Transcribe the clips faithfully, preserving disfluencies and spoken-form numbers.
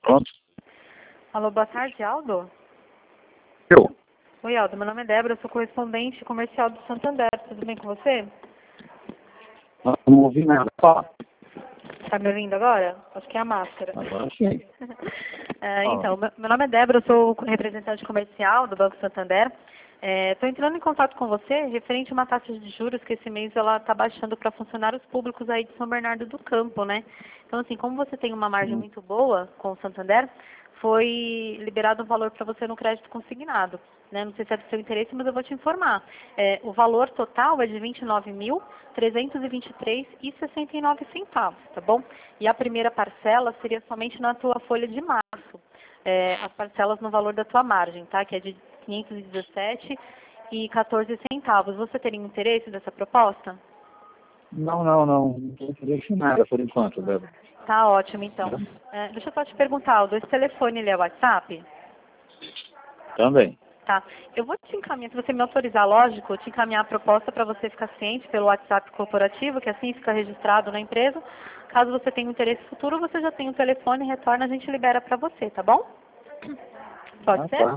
Pronto. Alô, boa tarde, Aldo. Eu? Oi, Aldo, meu nome é Débora, eu sou correspondente comercial do Santander. Tudo bem com você? Não, não ouvi nada. Fala. Tá me ouvindo agora? Acho que é a máscara. Agora sim. É, então, meu meu nome é Débora, eu sou representante comercial do Banco Santander. Estou entrando em contato com você referente a uma taxa de juros que esse mês ela está baixando para funcionários públicos aí de São Bernardo do Campo, né? Então, assim, como você tem uma margem Hum. muito boa com o Santander, foi liberado um valor para você no crédito consignado, né? Não sei se é do seu interesse, mas eu vou te informar. É, o valor total é de vinte e nove mil, trezentos e vinte e três reais e sessenta e nove centavos, tá bom? E a primeira parcela seria somente na tua folha de março. É, as parcelas no valor da tua margem, tá? Que é de quinhentos e dezessete reais e quatorze centavos. Você teria interesse dessa proposta? Não, não, não. Não tem interesse em nada por enquanto, Débora. Tá ótimo, então. É, deixa eu só te perguntar, Aldo, esse telefone ele é WhatsApp? Também. Tá. Eu vou te encaminhar, se você me autorizar, lógico, te encaminhar a proposta para você ficar ciente pelo WhatsApp corporativo, que assim fica registrado na empresa. Caso você tenha um interesse futuro, você já tem o telefone, retorna, a gente libera para você, tá bom? Pode Ah, ser? tá.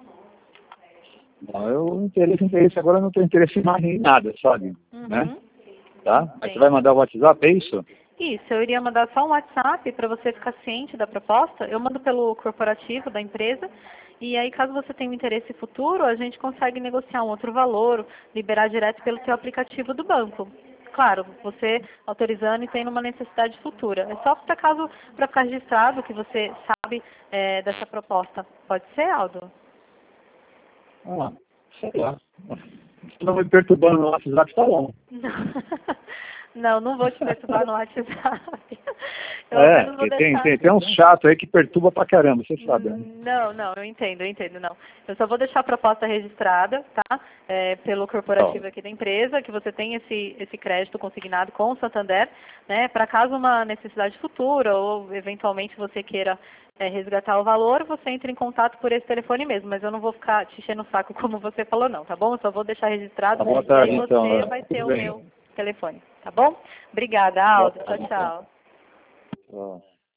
Não, eu interesse, interesse agora eu não tenho interesse mais em nada, sabe? Né? Uhum. Tá? Mas Sim. você vai mandar o WhatsApp, é isso? Isso, eu iria mandar só um WhatsApp para você ficar ciente da proposta. Eu mando pelo corporativo da empresa. E aí, caso você tenha um interesse futuro, a gente consegue negociar um outro valor, liberar direto pelo seu aplicativo do banco. Claro, você autorizando e tendo uma necessidade futura. É só para caso, para ficar registrado que você sabe é, dessa proposta. Pode ser, Aldo? Ah, sei lá. Se não me perturbando no WhatsApp, tá bom. Não, não vou te perturbar no WhatsApp. Eu É, apenas vou porque tem, deixar. tem, tem uns chato aí que perturba pra caramba, você sabe, né? Não, não, eu entendo, eu entendo, não. Eu só vou deixar a proposta registrada, tá? É, pelo corporativo Ó, aqui da empresa, que você tem esse, esse crédito consignado com o Santander, né? Para caso uma necessidade futura ou eventualmente você queira é, resgatar o valor, você entra em contato por esse telefone mesmo, mas eu não vou ficar te enchendo o saco como você falou, não, tá bom? Eu só vou deixar registrado tá, boa e aí tarde, você então. vai Né? ter Tudo o bem. meu telefone, tá bom? Obrigada, Boa Aldo. Tchau, tarde, então. tchau. Ó.